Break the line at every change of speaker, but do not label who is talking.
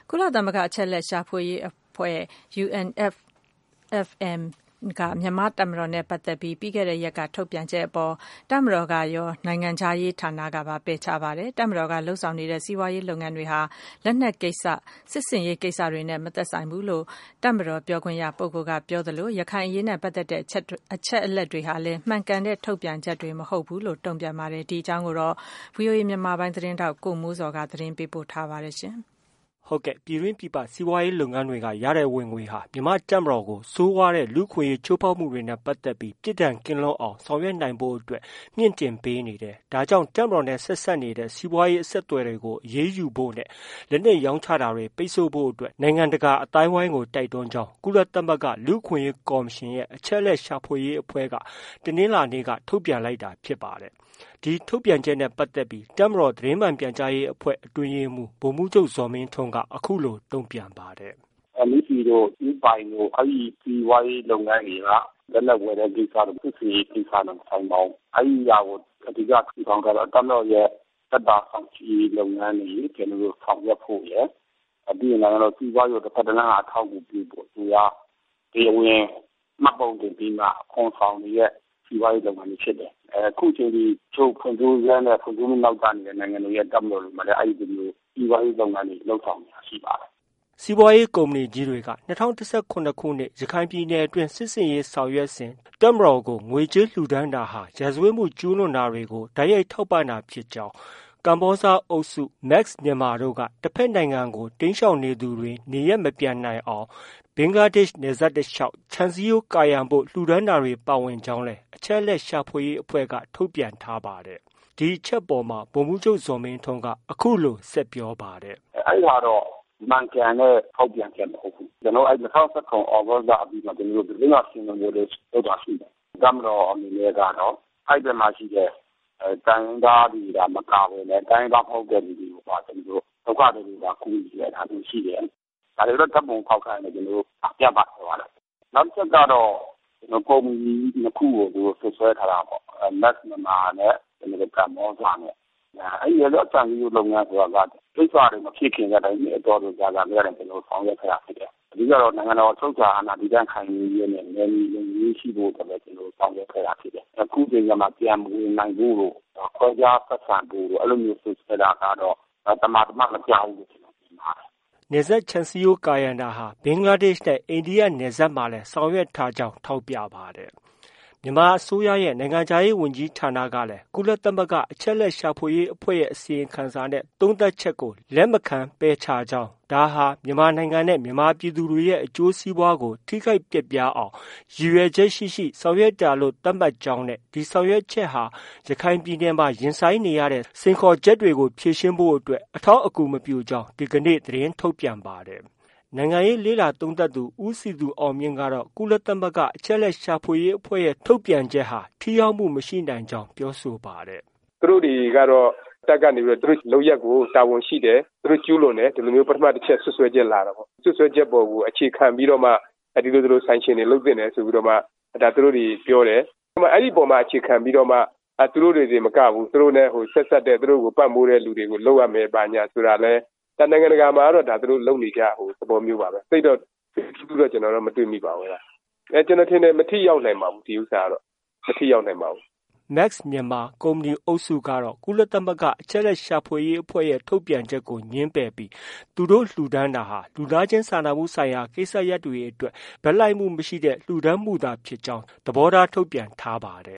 ကုလသမဂ္ဂအချက်အလက်ရှာဖွေရေးအဖွဲ့ UNFFM ကမြန်မာ့တပ်မတော်နဲ့ပတ်သက်ပြီးပြီးခဲ့တဲ့ရက်ကထုတ်ပြန်ချက်အပေါ်တပ်မတော်ကရောနိုင်ငံခြားရေးဌာနကပါပယ်ချပါတယ်။တပ်မတော်ကလှုပ်ဆောင်နေတဲ့စီးပွားရေးလုပ်ငန်းတွေဟာလက်နက်ကိစ္စစစ်ဆင်ရေးကိစ္စတွေနဲ့မသက်ဆိုင်ဘူးလို့တပ်မတော်ပြောခွင့်ရပုဂ္ဂိုလ်ကပြောသလိုရခိုင်အရေးနဲ့ပတ်သက်တဲ့အချက်အလက်တွေဟာလည်းမှန်ကန်တဲ့ထုတ်ပြန်ချက်တွေမဟုတ်ဘူးလို့တုံ့ပြန်ပါတယ်။ဒီအကြောင်းကိုတော့ VOA မြန်မာပိုင်းသတင်းထောက်ကိုမိုးစောကသတင်းပေးပို့ထားပါတယ်ရှင်။
ဟုတ်ကဲ့ပြည်တွင်းပြည်ပစီးပွားရေးလုပ်ငန်းတွေကရတဲ့ဝင်ငွေဟာမြန်မာတပ်မတော်ကိုစိုးဝါးတဲ့လူခွင့်ရေးချိုးဖောက်မှုတွေနဲ့ပတ်သက်ပြီးပြစ်ဒဏ်ကင်းလွတ်အောင်ဆောင်ရွက်နိုင်ဖို့အတွက်မြင့်တင်ပေးနေတယ်။ဒါကြောင့်တပ်မတော်နဲ့ဆက်ဆက်နေတဲ့စီးပွားရေးအဆက်အသွယ်တွေကိုအရေးယူဖို့နဲ့လက်နက်ရောင်းချတာတွေပိတ်ဆို့ဖို့အတွက်နိုင်ငံတကာအတိုင်းဝိုင်းကိုတိုက်တွန်းကြောင်းကုလသမဂ္ဂလူခွင့်ရေးကော်မရှင်ရဲ့အချက်အလက်ရှာဖွေရေးအဖွဲ့ကတနင်္လာနေ့ကထုတ်ပြန်လိုက်တာဖြစ်ပါတယ်။ဒီထုတ်ပြန်ချက်နဲ့ပတ်သက်ပြီးတပ်မတော်သတင်းမှန်ပြန်ကြားရေးအဖွဲ့အတွင်းရေးမှူးဗိုလ်မှူးချုပ်ဇော်မင်းထွန်းကအခုလိုတုံ့ပြန်ပါတယ်
။ MEC တို့ဥပိုင်တို့အဲဒီစီးပွားရေးလုပ်ငန်းတွေကလက်နက်ဝယ်တဲ့ကိစ္စတို့စစ်စီကိစ္စတို့ဆိုင်ပေါင်းအဲဒီအရာကိုအဓိကထူထောင်ကြတော့တပ်မတော်ရဲ့တပ်သားဆောင်ချီလုပ်ငန်းတွေကျွန်တော်တို့ဆောင်ရွက်ဖို့ရပြီးရင်လည်းစီးပွားရေးတစ်ဖက်တစ်လမ်းအထောက်အကူပြုဖို့သူကဒီဝင်မှတ်ပုံတင်ပြီးမှခွန်ဆောင်ရဲ့စီးပွားရေးလုပ်ငန်းတွေဖြစ်တယ်အခုချိန်ဒီချုပ်ဖွံ့ဖြိုးရေးနဲ့ဖွံ့ဖြိုးမှုနောက်ကနေနိုင်ငံတွေရဲ့တပ်မတော်တွေမှာလည်းအဲဒီလိုစီးပွားရေးလုပ်ငန်းတွေလှုပ်ဆောင်နေတာရှိပါတယ်
စီးပွားရေးကုမ္ပဏီကြီးတွေက2019ခုနှစ်ရခိုင်ပြည်နယ်အတွင်းစစ်ဆင်ရေးဆောင်ရွက်စဉ်တပ်မတော်ကိုငွေကြေးလှူဒန်းတာဟာရာဇဝတ်မှုကျူးလွန်တာတွေကိုတိုက်ရိုက်ထောက်ပံ့တာဖြစ်ကြောင်းကမ္ဘောဇအုပ်စု Max မြန်မာတို့ကတစ်ဖက်နိုင်ငံကိုတင်းရှောင်နေသူတွေနေရက်မပြန်နိုင်အောင်ဘင်္ဂလားဒေ့ရှ်နယ်စပ်တစ်လျှောက်ခြံစည်းရိုးကာရံဖို့လှူဒန်းတာတွေပါဝင်ကြောင်းလည်းအချက်အလက်ရှာဖွေရေးအဖွဲ့ကထုတ်ပြန်ထားပါတယ်။ဒီအချက်ပေါ်မှာဗိုလ်မှူးချုပ်ဇော်မင်းထွန်းကအခုလိုဆက်ပြောပါတယ်
။အဲဒီကတော့မှန်ကန်တဲ့ထုတ်ပြန်ချက်မဟုတ်ဘူး။ကျွန်တော်အဲဒီ2019အောက်တိုဘာအပြီးမှာကျွန်တော်တို့ပြည်နယ်ရှင်တွေလို့ပြောတာရှိတယ်။တပ်မတော်အနေနဲ့ကတော့အဲဒီဘက်မှာရှိတဲ့တိုင်းသားတွေကမကာဝယ်နဲ့တိုင်းသားဖောက်တဲ့လူတွေကိုပါကျွန်တော်တို့ဒုက္ခတွေကကူညီရတာရှိတယ်။ဒါတွေတော့တပ်ပုံဖောက်ခိုင်းတယ်ကျွန်တော်တို့ပြတ်ပါတယ်ဟုတ်လား။နောက်ချက်ကတော့ကျွန်တော်ကုမ္ပဏီနှစ်ခုကိုသူဆွဆွဲထားတာပေါ့။ Max မြန်မာနဲ့ကျွန်တော်တို့ကမောစာနဲ့အဲဒီရတော့အချမ်းကြီးလုပ်ငန်းဆိုတာကကိစ္စတွေမဖြစ်ခင်တဲ့အတိုင်းအတော်တို့ကြာကြာလည်းကျွန်တော်ဆောင်ရွက်ခဲ့တာဖြစ်တယ်။ဒီကတော့နိုင်ငံတော်ချုပ်ချာအာဏာတည်တံ့ခိုင်မြဲရေးနဲ့နယ်မြေလုံခြုံရေးရှိဖို့တလည်းကျွန်တော်ဆောင်ရွက်ခဲ့တာဖြစ်တယ်။အခုချိန်မှာပြန်မဝင်နိုင်ဘူးလို့ခွဲခြားဆက်ဆံဖို့အဲ့လိုမျိုးဆွဆွဲတာကတော့တမန်မကြောက်ဘူးလို့ကျွန်တော်ပြောပါတယ်
။နယ်စပ်ခြံစည်းရိုးကာရံတာဟာဘင်္ဂလားဒေ့ရှ်နဲ့အိန္ဒိယနယ်စပ်မှာလည်းဆောင်ရွက်ထားကြောင်းထောက်ပြပါတယ်။မြန်မာအစိုးရရဲ့နိုင်ငံခြားရေးဝန်ကြီးဌာနကလည်းကုလသမဂ္ဂအချက်အလက်ရှာဖွေရေးအဖွဲ့ရဲ့အစီရင်ခံစာနဲ့သုံးသပ်ချက်ကိုလက်မခံပယ်ချကြောင်းဒါဟာမြန်မာနိုင်ငံနဲ့မြန်မာပြည်သူတွေရဲ့အကျိုးစီးပွားကိုထိခိုက်ပျက်ပြားအောင်ရည်ရွယ်ချက်ရှိဆောင်ရွက်တာလို့သတ်မှတ်ကြောင်းနဲ့ဒီဆောင်ရွက်ချက်ဟာရခိုင်ပြည်နယ်မှာရင်ဆိုင်နေရတဲ့စိန်ခေါ်ချက်တွေကိုဖြေရှင်းဖို့အတွက်အထောက်အကူမပြုကြောင်းဒီကနေ့သတင်းထုတ်ပြန်ပါတယ်နိုင်ငံရေးလေ့လာသုံးသပ်သူဦးစီသူအောင်မြင့်ကတော့ကုလသမဂ္ဂအချက်အလက်ရှာဖွေရေးအဖွဲ့ရဲ့ထုတ်ပြန်ချက်ဟာထိရောက်မှုမရှိနိုင်ကြောင်းပြောဆိုပါတယ်
။သူတို့တွေကတော့တက်ကနေပြီးတော့သူတို့လုပ်ရက်ကိုတာဝန်ရှိတယ်သူတို့ကျူးလွန်တယ်ဒီလိုမျိုးပထမတစ်ချက်ဆွဆွဲချက်လာတာပေါ့ဆွဆွဲချက်ပေါ်ကိုအခြေခံပြီးတော့မှဒီလိုဆိုင်ရှင်တွေလုပ်တင်တယ်ဆိုပြီးတော့မှဒါသူတို့တွေပြောတယ်အဲ့ဒီပေါ်မှာအခြေခံပြီးတော့မှသူတို့တွေမကဘူးသူတို့နဲ့ဆက်ဆက်တဲ့သူတို့ကိုပတ်မိုးတဲ့လူတွေကိုလုပ်ရမယ်ပါညာဆိုတာလဲနိုင်ငံတကာမှာတော့ဒါသူတို့လုပ်နေကြသဘောမျိုးပါပဲစိတ်တော့ကျွန်တော်တော့မတွေ့မိပါဘူးလားကျွန်တော်ထင်တယ်မထိရောက်နိုင်ပါဘူးဒီဥစ္စာကတော့မထိရောက်နိုင်ပါဘူး
Max မြန်မာကုမ္ပဏီအုပ်စုကတော့ကုလသမဂ္ဂအချက်အလက်ရှာဖွေရေးအဖွဲ့ရဲ့ထုတ်ပြန်ချက်ကိုငြင်းပယ်ပြီးသူတို့လှူဒန်းတာဟာလူသားချင်းစာနာမှုဆိုင်ရာကိစ္စရပ်တွေအတွက်ဘက်လိုက်မှုမရှိတဲ့လှူဒန်းမှုသာဖြစ်ကြောင်းသဘောထားထုတ်ပြန်ထားပါတ